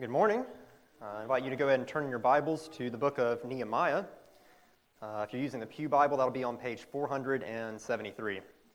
Good morning. I invite you to go ahead and turn your Bibles to the book of Nehemiah. If you're using the Pew Bible, that'll be on page 473.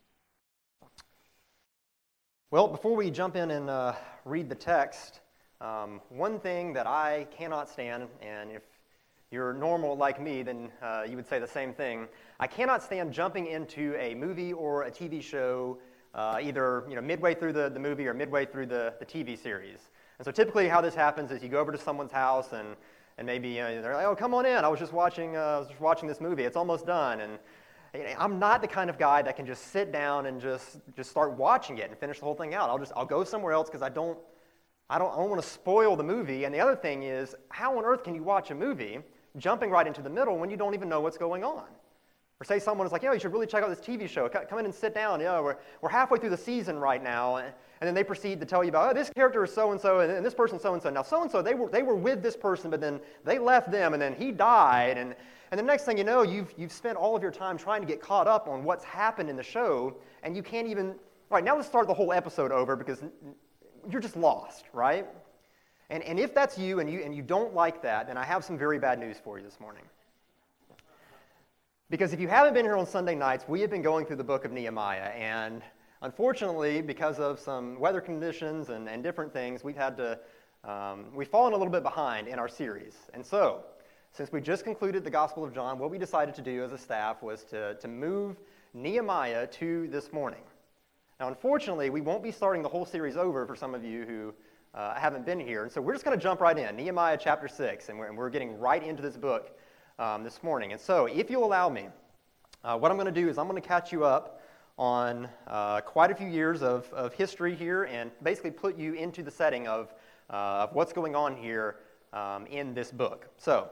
Well, before we jump in and read the text, one thing that I cannot stand, and if you're normal like me, then you would say the same thing. I cannot stand jumping into a movie or a TV show either midway through the movie or midway through the TV series. And so typically how this happens is you go over to someone's house and maybe they're like, "Oh, come on in. I was just watching this movie. It's almost done." And I'm not the kind of guy that can just sit down and just start watching it and finish the whole thing out. I'll go somewhere else because I don't want to spoil the movie. And the other thing is, how on earth can you watch a movie jumping right into the middle when you don't even know what's going on? Or say someone is like, you should really check out this TV show. Come in and sit down. We're halfway through the season right now. And then they proceed to tell you about, this character is so-and-so, and this person so-and-so. Now, so-and-so, they were with this person, but then they left them, and then he died. And the next thing you know, you've spent all of your time trying to get caught up on what's happened in the show, and you can't even, all right, now let's start the whole episode over because you're just lost, right? And if that's you and you don't like that, then I have some very bad news for you this morning. Because if you haven't been here on Sunday nights, we have been going through the book of Nehemiah, and unfortunately, because of some weather conditions and different things, we've fallen a little bit behind in our series. And so, since we just concluded the Gospel of John, what we decided to do as a staff was to move Nehemiah to this morning. Now, unfortunately, we won't be starting the whole series over for some of you who haven't been here, and so we're just going to jump right in, Nehemiah chapter 6, and we're getting right into this book this morning. And so, if you'll allow me, what I'm going to do is I'm going to catch you up on quite a few years of history here and basically put you into the setting of what's going on here in this book. So,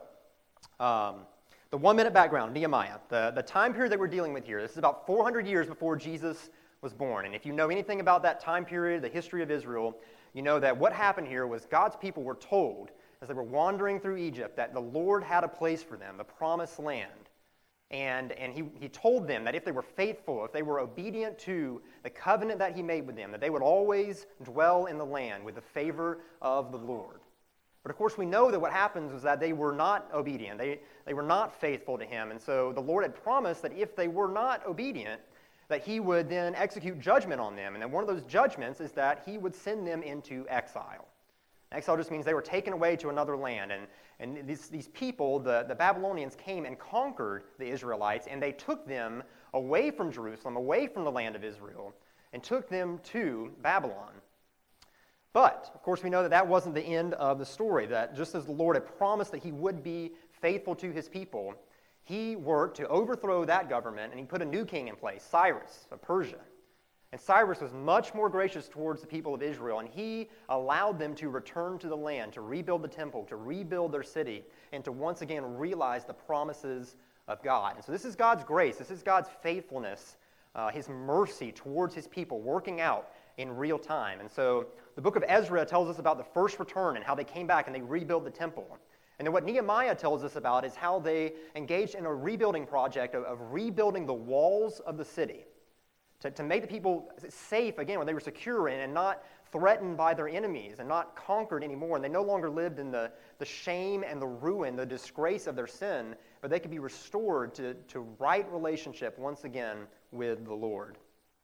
the 1-minute background, Nehemiah. The time period that we're dealing with here, this is about 400 years before Jesus was born. And if you know anything about that time period, the history of Israel, you know that what happened here was God's people were told as they were wandering through Egypt that the Lord had a place for them, the promised land. And he told them that if they were faithful, if they were obedient to the covenant that he made with them, that they would always dwell in the land with the favor of the Lord. But of course we know that what happens was that they were not obedient. They were not faithful to him. And so the Lord had promised that if they were not obedient, that he would then execute judgment on them. And then one of those judgments is that he would send them into exile. Exile just means they were taken away to another land. And these people, the Babylonians, came and conquered the Israelites, and they took them away from Jerusalem, away from the land of Israel, and took them to Babylon. But, of course, we know that that wasn't the end of the story, that just as the Lord had promised that he would be faithful to his people, he worked to overthrow that government, and he put a new king in place, Cyrus of Persia. And Cyrus was much more gracious towards the people of Israel, and he allowed them to return to the land, to rebuild the temple, to rebuild their city, and to once again realize the promises of God. And so this is God's grace, this is God's faithfulness, his mercy towards his people working out in real time. And so the book of Ezra tells us about the first return and how they came back and they rebuilt the temple. And then what Nehemiah tells us about is how they engaged in a rebuilding project of rebuilding the walls of the city. To make the people safe again when they were secure and not threatened by their enemies and not conquered anymore. And they no longer lived in the shame and the ruin, the disgrace of their sin, but they could be restored to right relationship once again with the Lord.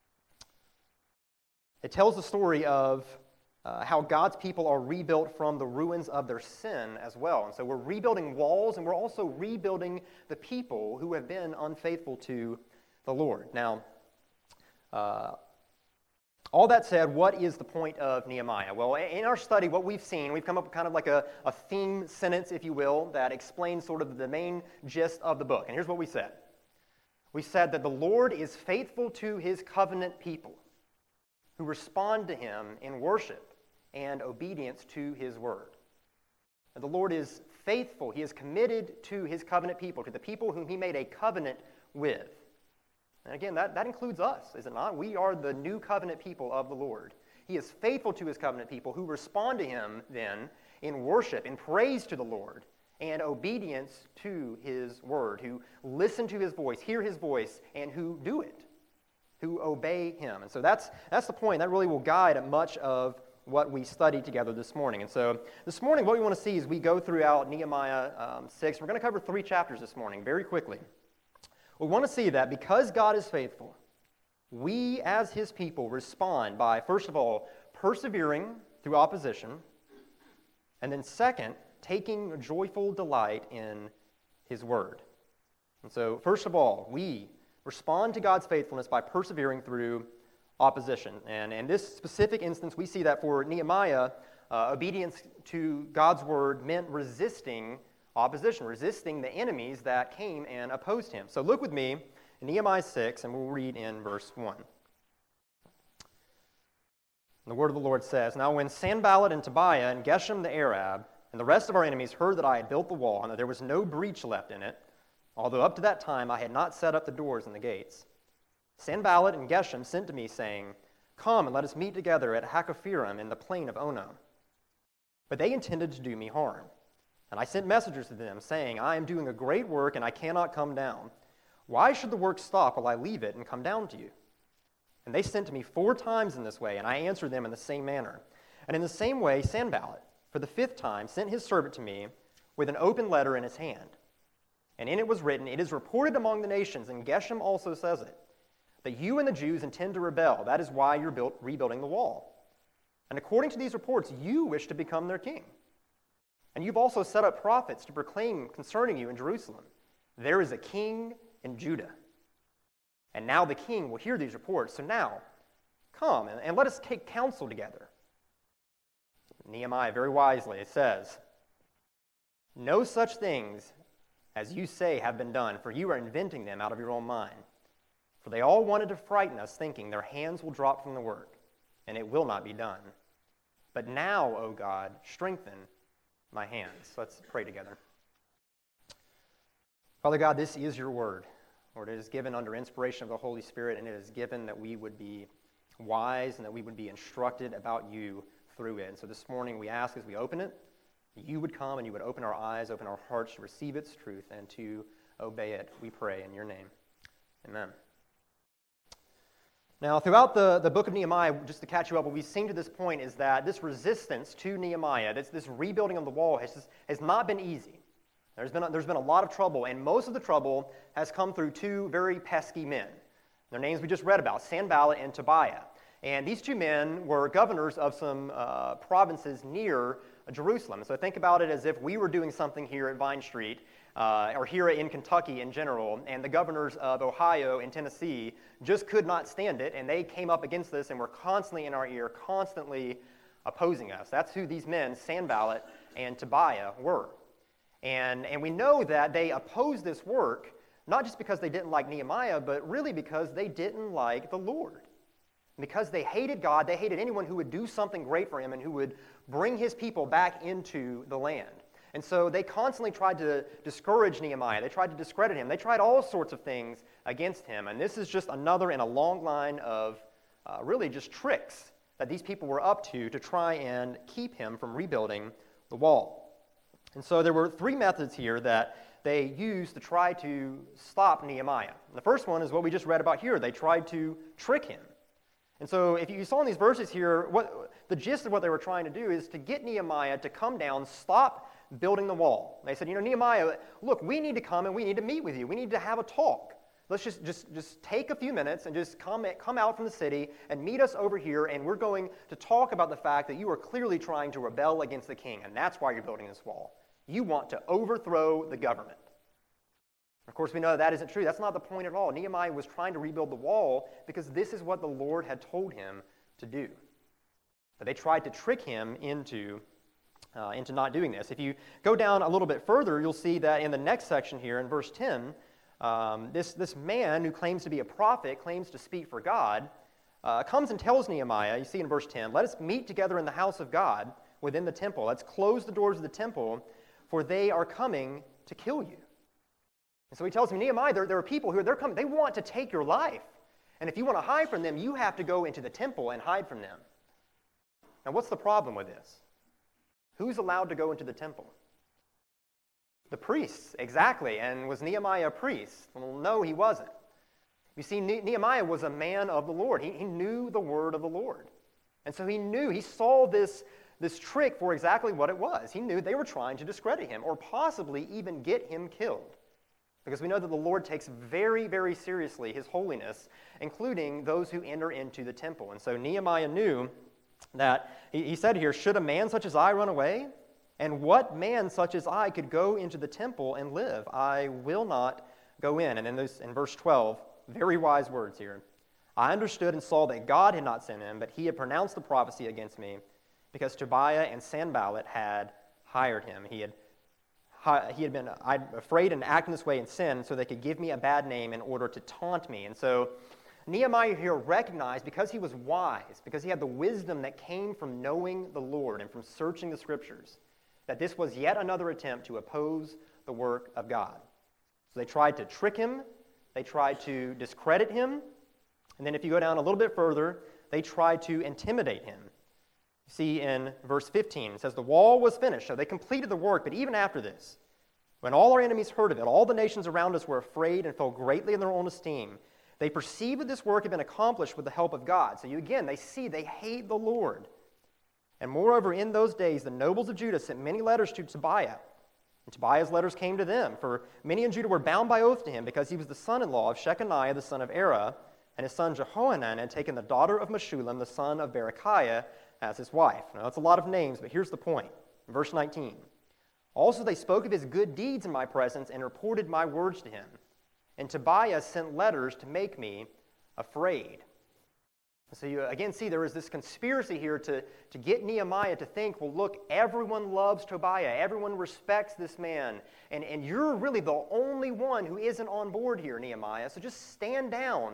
It tells the story of how God's people are rebuilt from the ruins of their sin as well. And so we're rebuilding walls and we're also rebuilding the people who have been unfaithful to the Lord. Now, all that said, what is the point of Nehemiah? Well, in our study, what we've seen, we've come up with kind of like a theme sentence, if you will, that explains sort of the main gist of the book. And here's what we said. We said that the Lord is faithful to his covenant people who respond to him in worship and obedience to his word. And the Lord is faithful. He is committed to his covenant people, to the people whom he made a covenant with. And again, that includes us, is it not? We are the new covenant people of the Lord. He is faithful to his covenant people who respond to him then in worship, in praise to the Lord, and obedience to his word, who listen to his voice, hear his voice, and who do it, who obey him. And so that's the point. That really will guide much of what we studied together this morning. And so this morning, what we want to see is we go throughout Nehemiah 6. We're going to cover 3 chapters this morning very quickly. We want to see that because God is faithful, we as his people respond by, first of all, persevering through opposition, and then second, taking joyful delight in his word. And so, first of all, we respond to God's faithfulness by persevering through opposition. And in this specific instance, we see that for Nehemiah, obedience to God's word meant resisting opposition, resisting the enemies that came and opposed him. So look with me in Nehemiah 6, and we'll read in verse 1. The word of the Lord says, "Now when Sanballat and Tobiah and Geshem the Arab and the rest of our enemies heard that I had built the wall and that there was no breach left in it, although up to that time I had not set up the doors and the gates, Sanballat and Geshem sent to me, saying, 'Come and let us meet together at Hakkephirim in the plain of Ono.' But they intended to do me harm. And I sent messengers to them, saying, 'I am doing a great work, and I cannot come down. Why should the work stop while I leave it and come down to you?' And they sent to me 4 times in this way, and I answered them in the same manner. And in the same way, Sanballat, for the 5th time, sent his servant to me with an open letter in his hand. And in it was written, 'It is reported among the nations,' and Geshem also says it, 'that you and the Jews intend to rebel. That is why you're rebuilding the wall. And according to these reports, you wish to become their king. And you've also set up prophets to proclaim concerning you in Jerusalem, there is a king in Judah. And now the king will hear these reports. So now, come and let us take counsel together.' Nehemiah, very wisely, it says, 'No such things as you say have been done, for you are inventing them out of your own mind. For they all wanted to frighten us, thinking their hands will drop from the work, and it will not be done. But now, O God, strengthen my hands.'" Let's pray together. Father God, this is your word. Lord, it is given under inspiration of the Holy Spirit, and it is given that we would be wise and that we would be instructed about you through it. And so this morning we ask as we open it, you would come and you would open our eyes, open our hearts to receive its truth and to obey it. We pray in your name. Amen. Now, throughout the book of Nehemiah, just to catch you up, what we've seen to this point is that this resistance to Nehemiah, this rebuilding of the wall, has not been easy. There's been a lot of trouble, and most of the trouble has come through 2 very pesky men. Their names we just read about, Sanballat and Tobiah. And these 2 men were governors of some provinces near Jerusalem. So think about it as if we were doing something here at Vine Street, or here in Kentucky in general, and the governors of Ohio and Tennessee just could not stand it, and they came up against this and were constantly in our ear, constantly opposing us. That's who these men, Sanballat and Tobiah, were. And we know that they opposed this work, not just because they didn't like Nehemiah, but really because they didn't like the Lord. Because they hated God, they hated anyone who would do something great for him and who would bring his people back into the land. And so they constantly tried to discourage Nehemiah. They tried to discredit him. They tried all sorts of things against him. And this is just another in a long line of really just tricks that these people were up to try and keep him from rebuilding the wall. And so there were 3 methods here that they used to try to stop Nehemiah. And the first one is what we just read about here. They tried to trick him. And so if you saw in these verses here, the gist of what they were trying to do is to get Nehemiah to come down, stop building the wall. They said, Nehemiah, look, we need to come and we need to meet with you. We need to have a talk. Let's just take a few minutes and just come out from the city and meet us over here, and we're going to talk about the fact that you are clearly trying to rebel against the king, and that's why you're building this wall. You want to overthrow the government. Of course, we know that isn't true. That's not the point at all. Nehemiah was trying to rebuild the wall because this is what the Lord had told him to do. But they tried to trick him into not doing this. If you go down a little bit further, you'll see that in the next section here, in verse 10, this man who claims to be a prophet, claims to speak for God, comes and tells Nehemiah, you see in verse 10, "Let us meet together in the house of God within the temple. Let's close the doors of the temple, for they are coming to kill you." And so he tells him, Nehemiah, there are people who they're coming. They want to take your life. And if you want to hide from them, you have to go into the temple and hide from them. Now, what's the problem with this? Who's allowed to go into the temple? The priests, exactly. And was Nehemiah a priest? Well, no, he wasn't. You see, Nehemiah was a man of the Lord. He knew the word of the Lord. And so he saw this trick for exactly what it was. He knew they were trying to discredit him or possibly even get him killed. Because we know that the Lord takes very, very seriously his holiness, including those who enter into the temple. And so Nehemiah knew that, he said here, should a man such as I run away? And what man such as I could go into the temple and live? I will not go in. And then in verse 12, very wise words here. I understood and saw that God had not sent him, but he had pronounced the prophecy against me, because Tobiah and Sanballat had hired him. He had been afraid and acting this way in sin so they could give me a bad name in order to taunt me. And so Nehemiah here recognized, because he was wise, because he had the wisdom that came from knowing the Lord and from searching the Scriptures, that this was yet another attempt to oppose the work of God. So they tried to trick him, they tried to discredit him, and then if you go down a little bit further, they tried to intimidate him. You see in verse 15, it says, the wall was finished, so they completed the work, but even after this, when all our enemies heard of it, all the nations around us were afraid and fell greatly in their own esteem. They perceived that this work had been accomplished with the help of God. So they see they hate the Lord. And moreover, in those days, the nobles of Judah sent many letters to Tobiah. And Tobiah's letters came to them, for many in Judah were bound by oath to him, because he was the son-in-law of Shechaniah, the son of Erah, and his son Jehohanan had taken the daughter of Meshullam, the son of Berechiah, as his wife. Now, that's a lot of names, but here's the point. Verse 19. Also they spoke of his good deeds in my presence and reported my words to him. And Tobiah sent letters to make me afraid. So you again see there is this conspiracy here to get Nehemiah to think, well, look, everyone loves Tobiah. Everyone respects this man. And you're really the only one who isn't on board here, Nehemiah. So just stand down.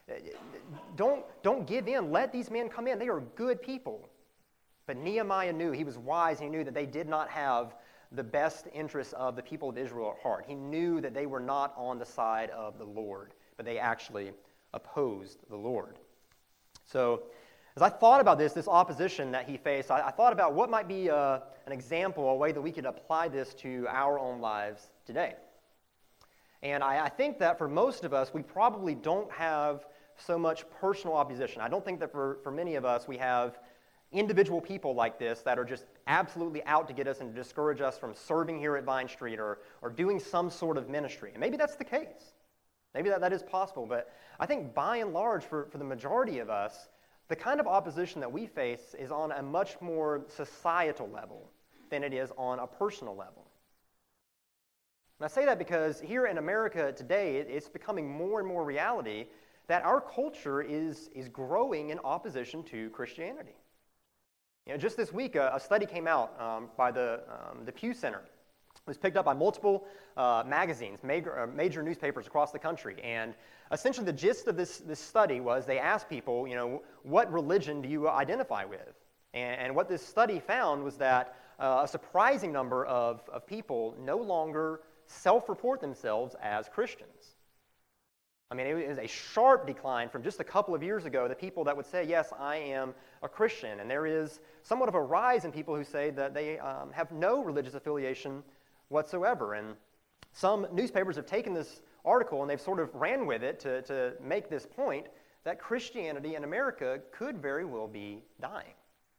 Don't give in. Let these men come in. They are good people. But Nehemiah knew, he was wise, and he knew that they did not have the best interests of the people of Israel at heart. He knew that they were not on the side of the Lord, but they actually opposed the Lord. So as I thought about this opposition that he faced, I thought about what might be an example, a way that we could apply this to our own lives today. And I think that for most of us, we probably don't have so much personal opposition. I don't think that for many of us, we have individual people like this that are just absolutely out to get us and to discourage us from serving here at Vine Street or doing some sort of ministry. And maybe that's the case. Maybe that is possible. But I think by and large, for the majority of us, the kind of opposition that we face is on a much more societal level than it is on a personal level. And I say that because here in America today, it's becoming more and more reality that our culture is growing in opposition to Christianity. Just this week, a study came out by the Pew Center. It was picked up by multiple magazines, major newspapers across the country. And essentially the gist of this study was they asked people, what religion do you identify with? And what this study found was that a surprising number of people no longer self-report themselves as Christians. I mean, it is a sharp decline from just a couple of years ago, the people that would say, yes, I am a Christian. And there is somewhat of a rise in people who say that they have no religious affiliation whatsoever. And some newspapers have taken this article and they've sort of ran with it to make this point that Christianity in America could very well be dying.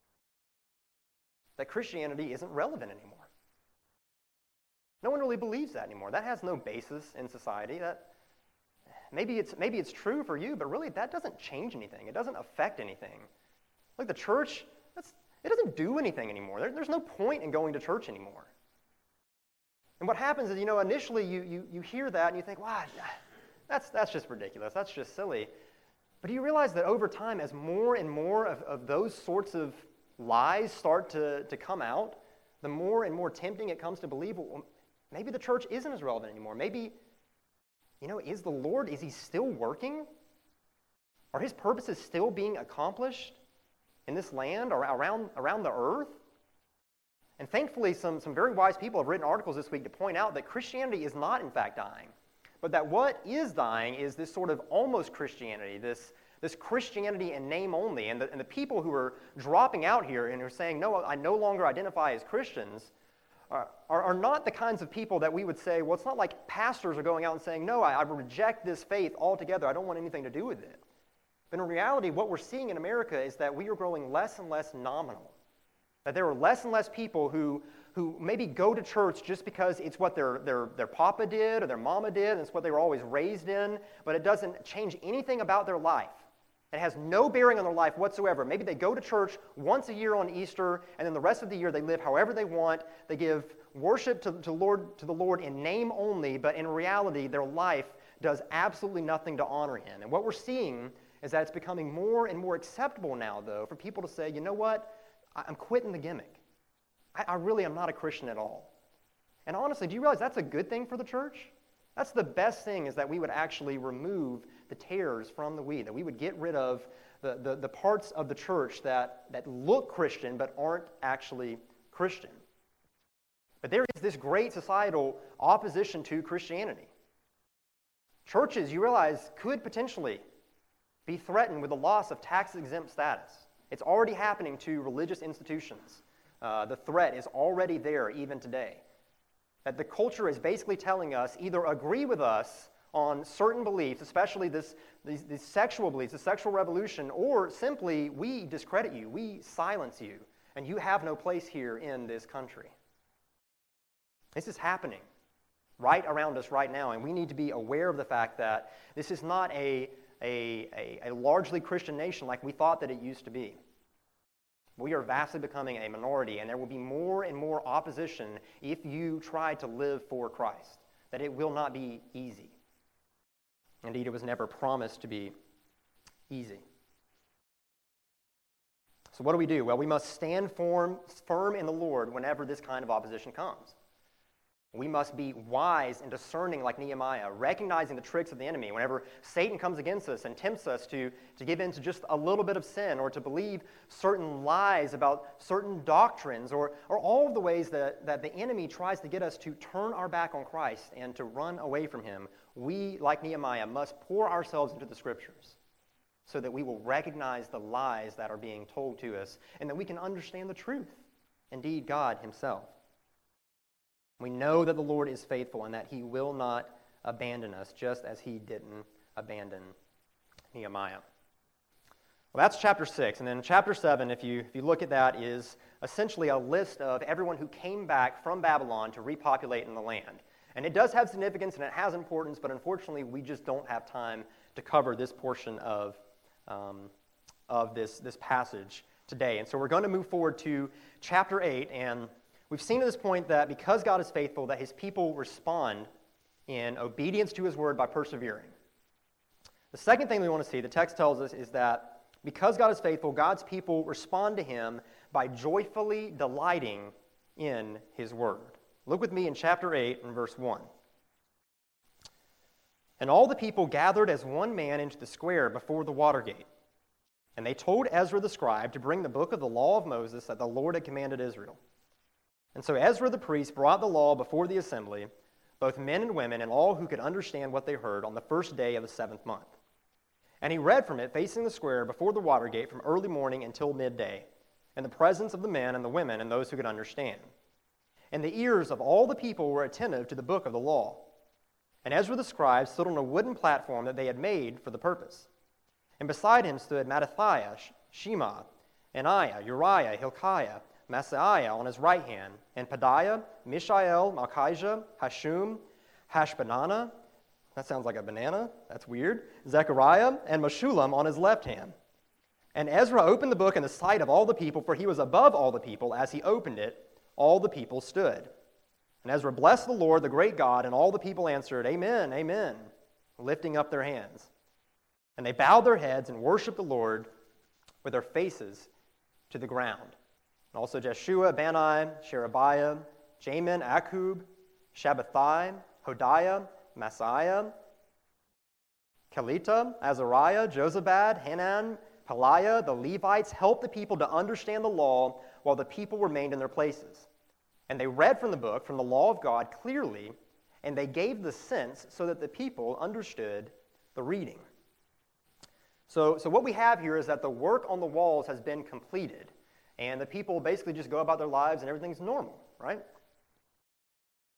That Christianity isn't relevant anymore. No one really believes that anymore. That has no basis in society. Maybe it's true for you, but really that doesn't change anything. It doesn't affect anything. Like the church, it doesn't do anything anymore. There's no point in going to church anymore. And what happens is, initially you hear that and you think, wow, that's just ridiculous. That's just silly. But you realize that over time, as more and more of those sorts of lies start to come out, the more and more tempting it comes to believe, well, maybe the church isn't as relevant anymore. Maybe, is the Lord, is he still working? Are his purposes still being accomplished in this land or around the earth? And thankfully, some very wise people have written articles this week to point out that Christianity is not, in fact, dying, but that what is dying is this sort of almost Christianity, this Christianity in name only. And the people who are dropping out here and are saying, no, I no longer identify as Christians, are not the kinds of people that we would say, well, it's not like pastors are going out and saying, no, I reject this faith altogether. I don't want anything to do with it. But in reality, what we're seeing in America is that we are growing less and less nominal. That there are less and less people who maybe go to church just because it's what their papa did or their mama did, and it's what they were always raised in, but it doesn't change anything about their life. It has no bearing on their life whatsoever. Maybe they go to church once a year on Easter, and then the rest of the year they live however they want. They give worship to the Lord in name only, but in reality their life does absolutely nothing to honor Him. And what we're seeing is that it's becoming more and more acceptable now, though, for people to say, you know what, I'm quitting the gimmick. I really am not a Christian at all. And honestly, do you realize that's a good thing for the church? That's the best thing, is that we would actually remove the tares from the wheat, that we would get rid of the parts of the church that look Christian but aren't actually Christian. But there is this great societal opposition to Christianity. Churches, you realize, could potentially be threatened with the loss of tax-exempt status. It's already happening to religious institutions. The threat is already there even today. That the culture is basically telling us, either agree with us on certain beliefs, especially these sexual beliefs, the sexual revolution, or simply we discredit you, we silence you, and you have no place here in this country. This is happening right around us right now, and we need to be aware of the fact that this is not a largely Christian nation like we thought that it used to be. We are vastly becoming a minority, and there will be more and more opposition if you try to live for Christ, that it will not be easy. Indeed, it was never promised to be easy. So what do we do? Well, we must stand firm in the Lord whenever this kind of opposition comes. We must be wise and discerning like Nehemiah, recognizing the tricks of the enemy. Whenever Satan comes against us and tempts us to give in to just a little bit of sin, or to believe certain lies about certain doctrines, or all of the ways that the enemy tries to get us to turn our back on Christ and to run away from Him, we, like Nehemiah, must pour ourselves into the Scriptures so that we will recognize the lies that are being told to us and that we can understand the truth, indeed God Himself. We know that the Lord is faithful and that He will not abandon us, just as He didn't abandon Nehemiah. Well, that's chapter 6. And then chapter 7, if you look at that, is essentially a list of everyone who came back from Babylon to repopulate in the land. And it does have significance and it has importance, but unfortunately we just don't have time to cover this portion of this passage today. And so we're going to move forward to chapter 8, and we've seen at this point that because God is faithful, that His people respond in obedience to His word by persevering. The second thing we want to see, the text tells us, is that because God is faithful, God's people respond to Him by joyfully delighting in His word. Look with me in chapter 8 and verse 1. And all the people gathered as one man into the square before the water gate. And they told Ezra the scribe to bring the book of the law of Moses that the Lord had commanded Israel. And so Ezra the priest brought the law before the assembly, both men and women, and all who could understand what they heard, on the first day of the 7th month. And he read from it facing the square before the water gate from early morning until midday, in the presence of the men and the women and those who could understand. And the ears of all the people were attentive to the book of the law. And Ezra the scribe stood on a wooden platform that they had made for the purpose. And beside him stood Mattathiah, Shema, Ananiah, Uriah, Hilkiah, Maaseiah on his right hand, and Pedaiah, Mishael, Malchijah, Hashum, Hashbanana, that sounds like a banana, that's weird, Zechariah, and Meshullam on his left hand. And Ezra opened the book in the sight of all the people, for he was above all the people. As he opened it, all the people stood. And Ezra blessed the Lord, the great God, and all the people answered, Amen, Amen, lifting up their hands. And they bowed their heads and worshiped the Lord with their faces to the ground. And also Jeshua, Bani, Sherebiah, Jamin, Akub, Shabbathai, Hodiah, Maaseiah, Kelita, Azariah, Jozabad, Hanan, Peliah, the Levites helped the people to understand the law while the people remained in their places. And they read from the book, from the law of God, clearly, and they gave the sense so that the people understood the reading. So what we have here is that the work on the walls has been completed, and the people basically just go about their lives and everything's normal, right?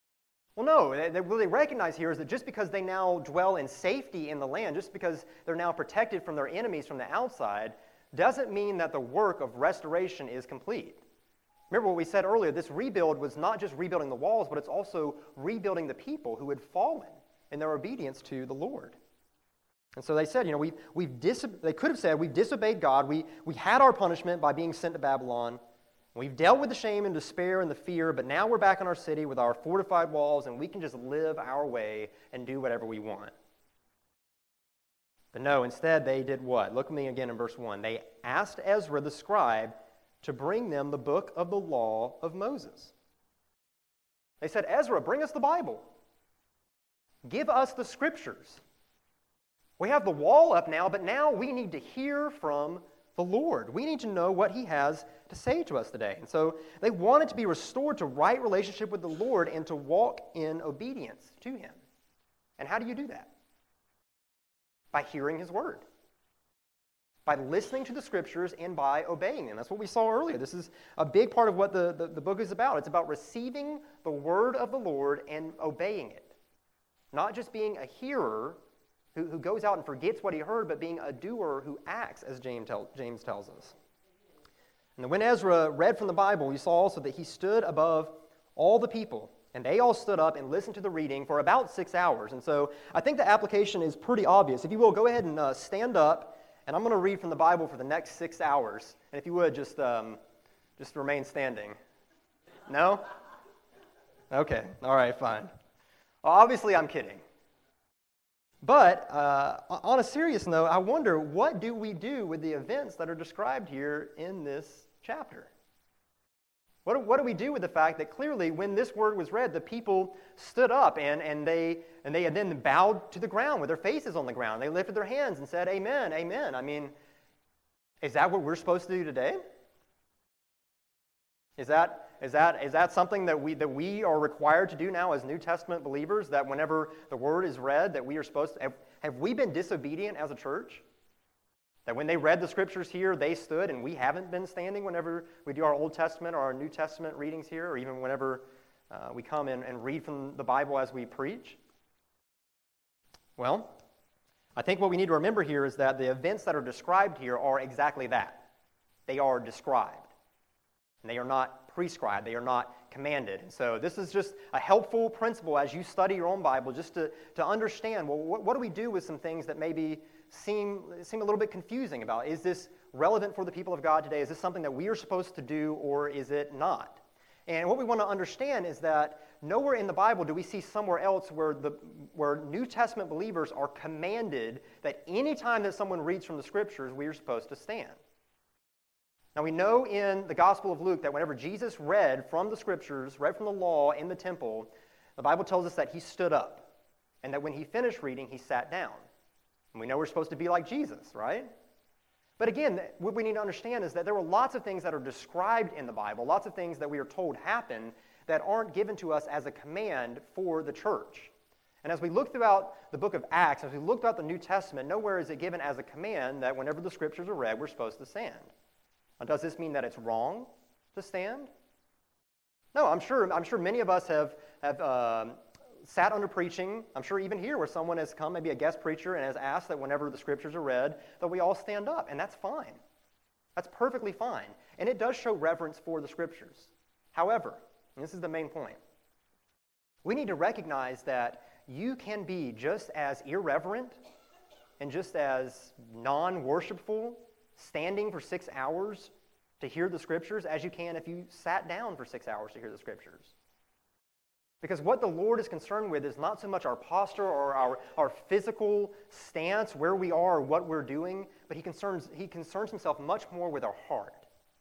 Well, no, what they recognize here is that just because they now dwell in safety in the land, just because they're now protected from their enemies from the outside, doesn't mean that the work of restoration is complete. Remember what we said earlier, this rebuild was not just rebuilding the walls, but it's also rebuilding the people who had fallen in their obedience to the Lord. And so they said, they could have said, we've disobeyed God, we had our punishment by being sent to Babylon, we've dealt with the shame and despair and the fear, but now we're back in our city with our fortified walls, and we can just live our way and do whatever we want. But no, instead they did what? Look at me again in verse 1. They asked Ezra the scribe to bring them the book of the law of Moses. They said, Ezra, bring us the Bible. Give us the scriptures. We have the wall up now, but now we need to hear from the Lord. We need to know what he has to say to us today. And so they wanted to be restored to right relationship with the Lord and to walk in obedience to him. And how do you do that? By hearing his word. By listening to the scriptures and by obeying them. That's what we saw earlier. This is a big part of what the book is about. It's about receiving the word of the Lord and obeying it. Not just being a hearer who goes out and forgets what he heard, but being a doer who acts, as James tells us. And when Ezra read from the Bible, we saw also that he stood above all the people, and they all stood up and listened to the reading for about 6 hours. And so I think the application is pretty obvious. If you will, go ahead and stand up, and I'm going to read from the Bible for the next 6 hours. And if you would, just remain standing. No? Okay. All right, fine. Well, obviously, I'm kidding. But on a serious note, I wonder, what do we do with the events that are described here in this chapter? What do we do with the fact that clearly when this word was read, the people stood up and they had then bowed to the ground with their faces on the ground. They lifted their hands and said, amen, amen. I mean, is that what we're supposed to do today? Is that something that we are required to do now as New Testament believers, that whenever the word is read, that we are supposed to, have we been disobedient as a church? That when they read the scriptures here, they stood, and we haven't been standing whenever we do our Old Testament or our New Testament readings here, or even whenever we come in and read from the Bible as we preach? Well, I think what we need to remember here is that the events that are described here are exactly that. They are described. And they are not prescribed. They are not commanded. And so this is just a helpful principle as you study your own Bible, just to understand, well, what do we do with some things that maybe seem a little bit confusing about? Is this relevant for the people of God today? Is this something that we are supposed to do, or is it not? And what we want to understand is that nowhere in the Bible do we see somewhere else where New Testament believers are commanded that any time that someone reads from the Scriptures, we are supposed to stand. Now we know in the Gospel of Luke that whenever Jesus read from the Scriptures, read from the law in the temple, the Bible tells us that he stood up, and that when he finished reading, he sat down. And we know we're supposed to be like Jesus, right? But again, what we need to understand is that there were lots of things that are described in the Bible, lots of things that we are told happen that aren't given to us as a command for the church. And as we look throughout the book of Acts, as we look throughout the New Testament, nowhere is it given as a command that whenever the Scriptures are read, we're supposed to stand. Now, does this mean that it's wrong to stand? No, I'm sure many of us have sat under preaching. I'm sure even here where someone has come, maybe a guest preacher, and has asked that whenever the Scriptures are read, that we all stand up, and that's fine. That's perfectly fine. And it does show reverence for the Scriptures. However, and this is the main point, we need to recognize that you can be just as irreverent and just as non-worshipful standing for 6 hours to hear the Scriptures as you can if you sat down for 6 hours to hear the Scriptures. Because what the Lord is concerned with is not so much our posture or our physical stance, where we are, or what we're doing, but He concerns Himself much more with our heart.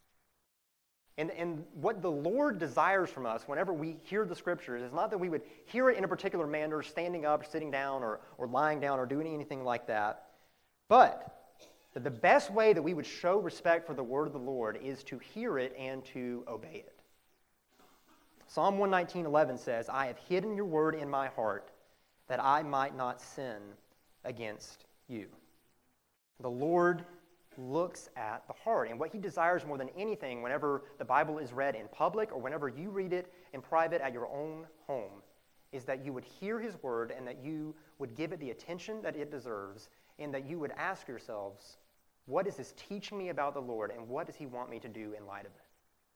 And what the Lord desires from us whenever we hear the Scriptures is not that we would hear it in a particular manner, standing up, sitting down, or lying down, or doing anything like that, but that the best way that we would show respect for the Word of the Lord is to hear it and to obey it. Psalm 119:11 says, I have hidden your word in my heart that I might not sin against you. The Lord looks at the heart, and what He desires more than anything whenever the Bible is read in public or whenever you read it in private at your own home is that you would hear his word and that you would give it the attention that it deserves, and that you would ask yourselves, what is this teaching me about the Lord, and what does he want me to do in light of it?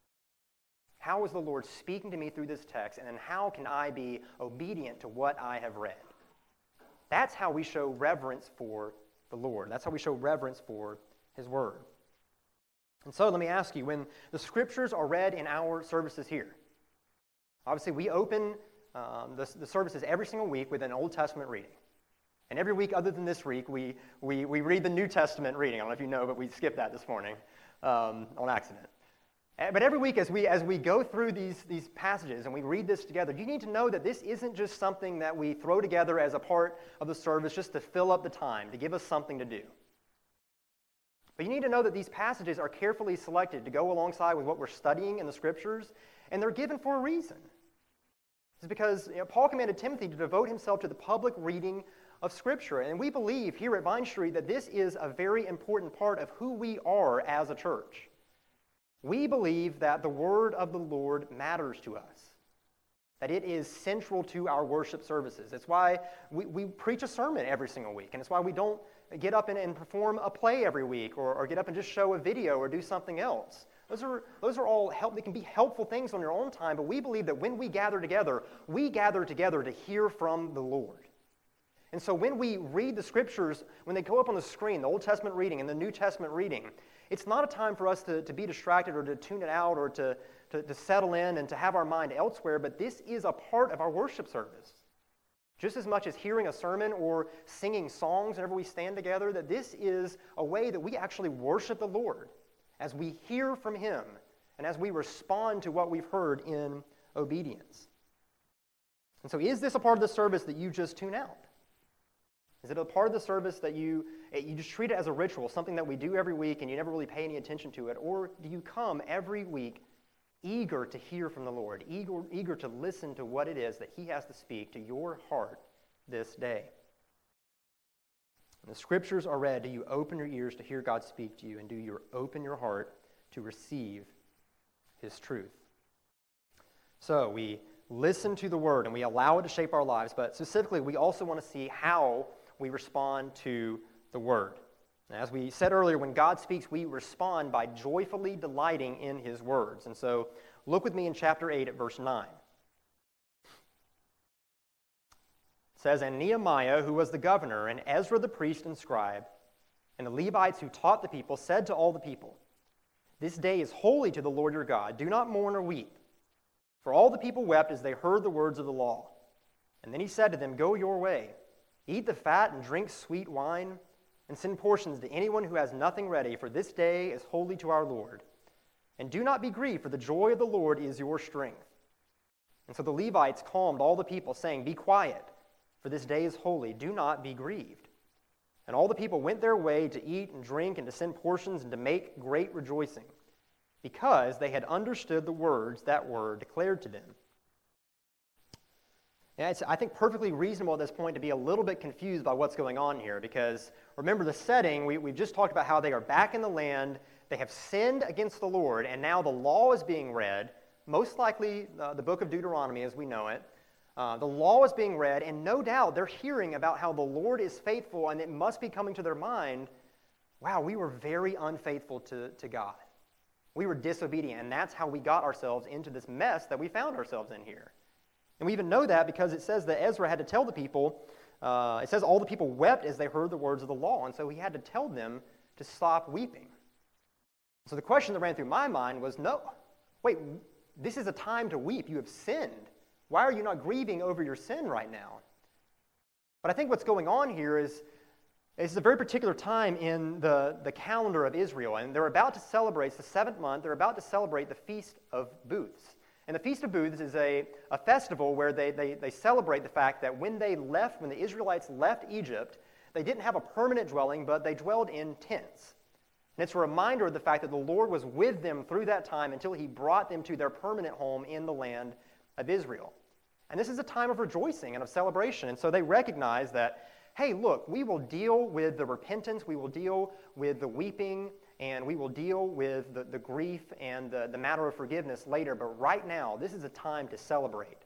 How is the Lord speaking to me through this text, and then how can I be obedient to what I have read? That's how we show reverence for the Lord. That's how we show reverence for his word. And so let me ask you, when the scriptures are read in our services here, obviously we open the services every single week with an Old Testament reading. And every week other than this week, we read the New Testament reading. I don't know if you know, but we skipped that this morning on accident. But every week as we go through these passages and we read this together, you need to know that this isn't just something that we throw together as a part of the service just to fill up the time, to give us something to do. But you need to know that these passages are carefully selected to go alongside with what we're studying in the Scriptures, and they're given for a reason. It's because Paul commanded Timothy to devote himself to the public reading of Scripture, and we believe here at Vine Street that this is a very important part of who we are as a church. We believe that the word of the Lord matters to us, that it is central to our worship services. That's why we preach a sermon every single week, and it's why we don't get up and perform a play every week or get up and just show a video or do something else. Those are all they can be helpful things on your own time, but we believe that when we gather together to hear from the Lord. And so when we read the Scriptures, when they go up on the screen, the Old Testament reading and the New Testament reading, it's not a time for us to be distracted or to tune it out or to settle in and to have our mind elsewhere, but this is a part of our worship service. Just as much as hearing a sermon or singing songs whenever we stand together, that this is a way that we actually worship the Lord as we hear from him and as we respond to what we've heard in obedience. And so is this a part of the service that you just tune out? Is it a part of the service that you just treat it as a ritual, something that we do every week and you never really pay any attention to it? Or do you come every week eager to hear from the Lord, eager to listen to what it is that he has to speak to your heart this day? When the Scriptures are read, do you open your ears to hear God speak to you, and do you open your heart to receive his truth? So we listen to the word and we allow it to shape our lives, but specifically we also want to see how we respond to the word. And as we said earlier, when God speaks, we respond by joyfully delighting in his words. And so look with me in chapter 8 at verse 9. It says, "And Nehemiah, who was the governor, and Ezra the priest and scribe, and the Levites who taught the people, said to all the people, 'This day is holy to the Lord your God. Do not mourn or weep.' For all the people wept as they heard the words of the law. And then he said to them, 'Go your way, eat the fat and drink sweet wine, and send portions to anyone who has nothing ready, for this day is holy to our Lord. And do not be grieved, for the joy of the Lord is your strength.' And so the Levites calmed all the people, saying, 'Be quiet, for this day is holy. Do not be grieved.' And all the people went their way to eat and drink and to send portions and to make great rejoicing, because they had understood the words that were declared to them." And it's, I think, perfectly reasonable at this point to be a little bit confused by what's going on here, because remember the setting, we've just talked about how they are back in the land, they have sinned against the Lord, and now the law is being read, most likely the book of Deuteronomy as we know it. The law is being read, and no doubt they're hearing about how the Lord is faithful, and it must be coming to their mind, wow, we were very unfaithful to God. We were disobedient, and that's how we got ourselves into this mess that we found ourselves in here. And we even know that because it says that Ezra had to tell the people, it says all the people wept as they heard the words of the law, and so he had to tell them to stop weeping. So the question that ran through my mind was, no, wait, this is a time to weep. You have sinned. Why are you not grieving over your sin right now? But I think what's going on here is it's a very particular time in the calendar of Israel, and they're about to celebrate, it's the 7th month, they're about to celebrate the Feast of Booths. And the Feast of Booths is a festival where they celebrate the fact that when the Israelites left Egypt, they didn't have a permanent dwelling, but they dwelled in tents. And it's a reminder of the fact that the Lord was with them through that time until he brought them to their permanent home in the land of Israel. And this is a time of rejoicing and of celebration. And so they recognize that, hey, look, we will deal with the repentance, we will deal with the weeping, and we will deal with the grief and the matter of forgiveness later. But right now, this is a time to celebrate.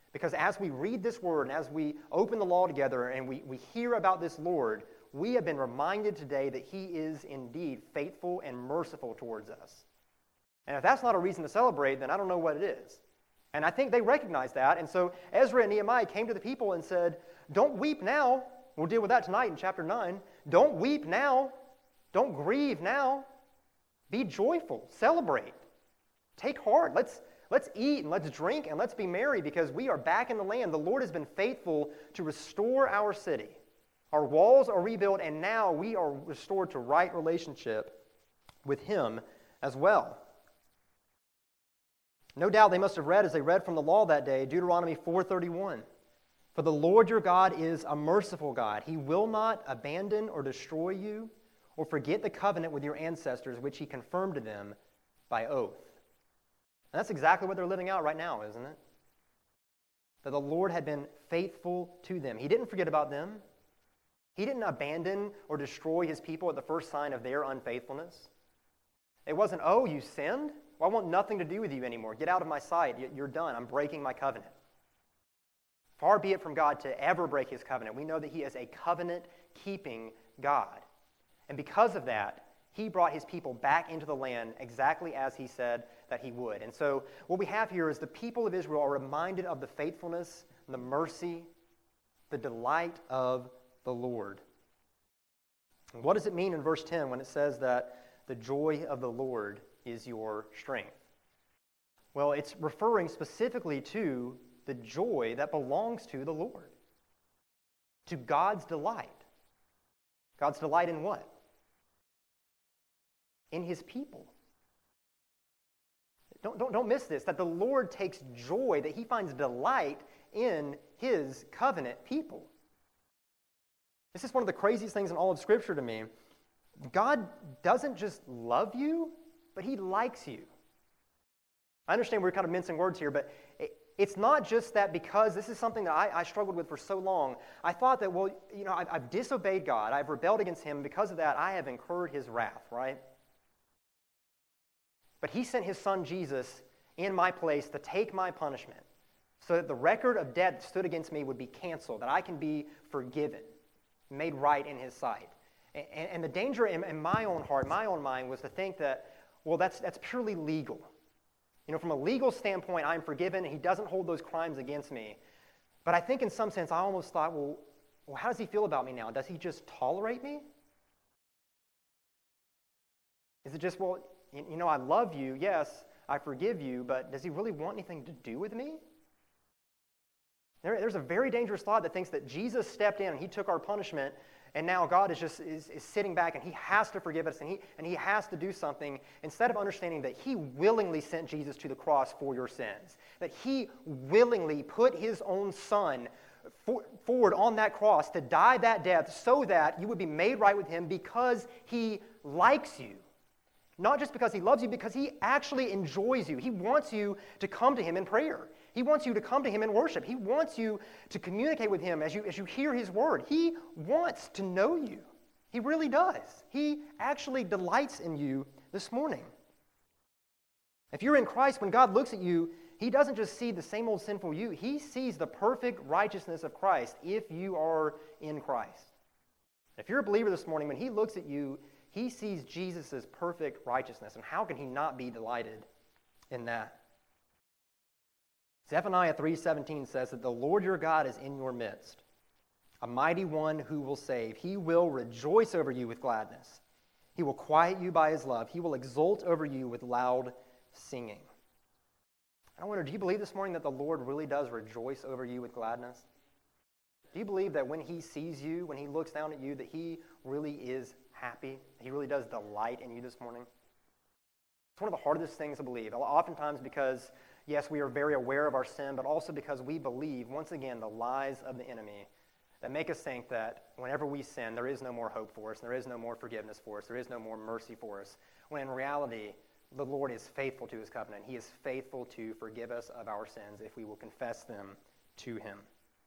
Because as we read this word and as we open the law together and we hear about this Lord, we have been reminded today that he is indeed faithful and merciful towards us. And if that's not a reason to celebrate, then I don't know what it is. And I think they recognized that. And so Ezra and Nehemiah came to the people and said, don't weep now. We'll deal with that tonight in chapter 9. Don't weep now. Don't grieve now. Be joyful. Celebrate. Take heart. Let's eat and let's drink and let's be merry because we are back in the land. The Lord has been faithful to restore our city. Our walls are rebuilt, and now we are restored to right relationship with him as well. No doubt they must have read, as they read from the law that day, Deuteronomy 4:31. For the Lord your God is a merciful God. He will not abandon or destroy you or forget the covenant with your ancestors, which he confirmed to them by oath. And that's exactly what they're living out right now, isn't it? That the Lord had been faithful to them. He didn't forget about them. He didn't abandon or destroy his people at the first sign of their unfaithfulness. It wasn't, oh, you sinned? Well, I want nothing to do with you anymore. Get out of my sight. You're done. I'm breaking my covenant. Far be it from God to ever break his covenant. We know that he is a covenant-keeping God. And because of that, he brought his people back into the land exactly as he said that he would. And so what we have here is the people of Israel are reminded of the faithfulness, the mercy, the delight of the Lord. And what does it mean in verse 10 when it says that the joy of the Lord is your strength? Well, it's referring specifically to the joy that belongs to the Lord, to God's delight. God's delight in what? In his people. Don't miss this, that the Lord takes joy, that he finds delight in his covenant people. This is one of the craziest things in all of Scripture to me. God doesn't just love you, but he likes you. I understand we're kind of mincing words here, but it's not just that, because this is something that I struggled with for so long. I thought that, well, I've disobeyed God. I've rebelled against him. Because of that, I have incurred his wrath, right? But he sent his son Jesus in my place to take my punishment so that the record of debt that stood against me would be canceled, that I can be forgiven, made right in his sight. And the danger in my own heart, my own mind, was to think that, well, that's purely legal. From a legal standpoint, I'm forgiven, and he doesn't hold those crimes against me. But I think in some sense, I almost thought, well, how does he feel about me now? Does he just tolerate me? Is it just, well, I love you, yes, I forgive you, but does he really want anything to do with me? There's a very dangerous thought that thinks that Jesus stepped in and he took our punishment, and now God is sitting back and he has to forgive us and he has to do something, instead of understanding that he willingly sent Jesus to the cross for your sins, that he willingly put his own son forward on that cross to die that death so that you would be made right with him because he likes you. Not just because he loves you, because he actually enjoys you. He wants you to come to him in prayer. He wants you to come to him in worship. He wants you to communicate with him as you hear his word. He wants to know you. He really does. He actually delights in you this morning. If you're in Christ, when God looks at you, he doesn't just see the same old sinful you. He sees the perfect righteousness of Christ if you are in Christ. If you're a believer this morning, when he looks at you, he sees Jesus' perfect righteousness, and how can he not be delighted in that? Zephaniah 3:17 says that the Lord your God is in your midst, a mighty one who will save. He will rejoice over you with gladness. He will quiet you by his love. He will exult over you with loud singing. I wonder, do you believe this morning that the Lord really does rejoice over you with gladness? Do you believe that when he sees you, when he looks down at you, that he really is happy? He really does delight in you this morning? It's one of the hardest things to believe. Oftentimes because, yes, we are very aware of our sin, but also because we believe, once again, the lies of the enemy that make us think that whenever we sin, there is no more hope for us, there is no more forgiveness for us, there is no more mercy for us, when in reality, the Lord is faithful to his covenant. He is faithful to forgive us of our sins if we will confess them to him.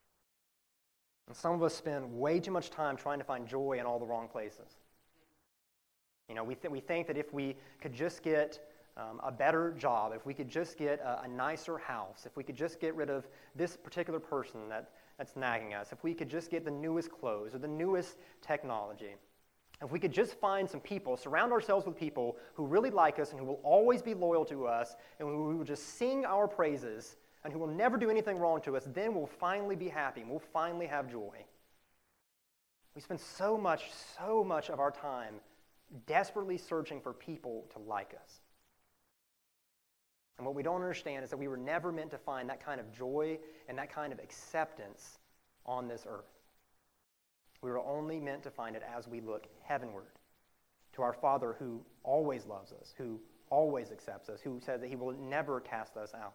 And some of us spend way too much time trying to find joy in all the wrong places. We think that if we could just get a better job, if we could just get a nicer house, if we could just get rid of this particular person that's nagging us, if we could just get the newest clothes or the newest technology, if we could just find some people, surround ourselves with people who really like us and who will always be loyal to us and who will just sing our praises and who will never do anything wrong to us, then we'll finally be happy and we'll finally have joy. We spend so much of our time desperately searching for people to like us. And what we don't understand is that we were never meant to find that kind of joy and that kind of acceptance on this earth. We were only meant to find it as we look heavenward to our Father who always loves us, who always accepts us, who says that he will never cast us out.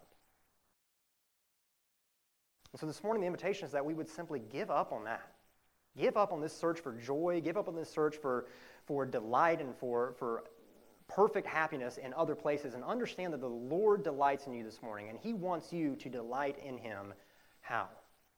And so this morning the invitation is that we would simply give up on that. Give up on this search for joy, give up on this search for delight and for perfect happiness in other places, and understand that the Lord delights in you this morning, and he wants you to delight in him. How?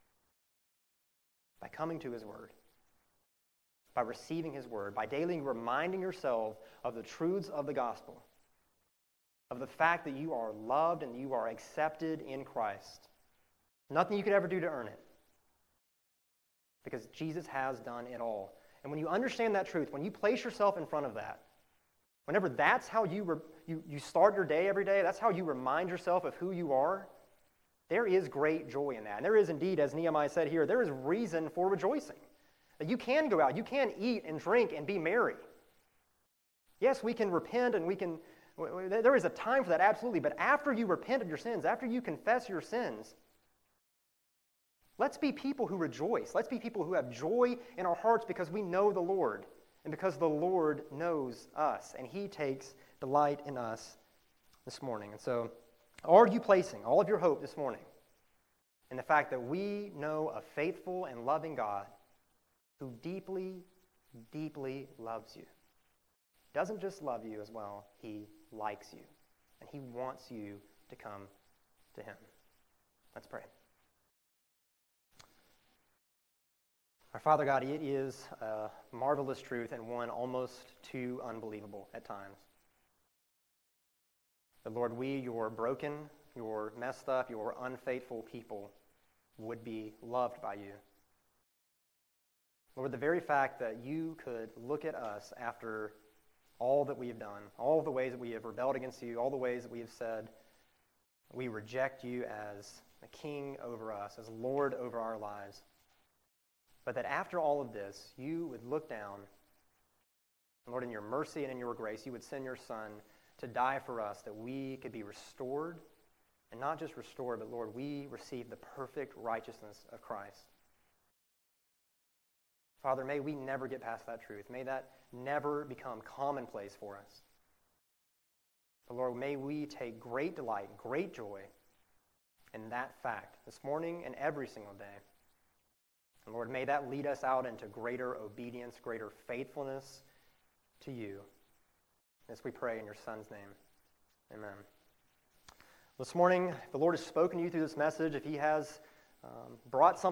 By coming to his word, by receiving his word, by daily reminding yourself of the truths of the gospel, of the fact that you are loved and you are accepted in Christ. Nothing you could ever do to earn it, because Jesus has done it all. And when you understand that truth, when you place yourself in front of that, whenever that's how you start your day every day, that's how you remind yourself of who you are, there is great joy in that. And there is indeed, as Nehemiah said here, there is reason for rejoicing. That you can go out, you can eat and drink and be merry. Yes, we can repent and there is a time for that, absolutely. But after you repent of your sins, after you confess your sins, let's be people who rejoice. Let's be people who have joy in our hearts because we know the Lord. And because the Lord knows us, and he takes delight in us this morning. And so, are you placing all of your hope this morning in the fact that we know a faithful and loving God who deeply, deeply loves you? Doesn't just love you as well, he likes you. And he wants you to come to him. Let's pray. Our Father God, it is a marvelous truth and one almost too unbelievable at times. But Lord, we, your broken, your messed up, your unfaithful people, would be loved by you. Lord, the very fact that you could look at us after all that we have done, all of the ways that we have rebelled against you, all the ways that we have said we reject you as a king over us, as Lord over our lives, but that after all of this, you would look down, and Lord, in your mercy and in your grace, you would send your Son to die for us, that we could be restored, and not just restored, but Lord, we receive the perfect righteousness of Christ. Father, may we never get past that truth. May that never become commonplace for us. But Lord, may we take great delight, great joy in that fact this morning and every single day. And Lord, may that lead us out into greater obedience, greater faithfulness to you. As we pray in your Son's name, amen. This morning, if the Lord has spoken to you through this message, if he has brought something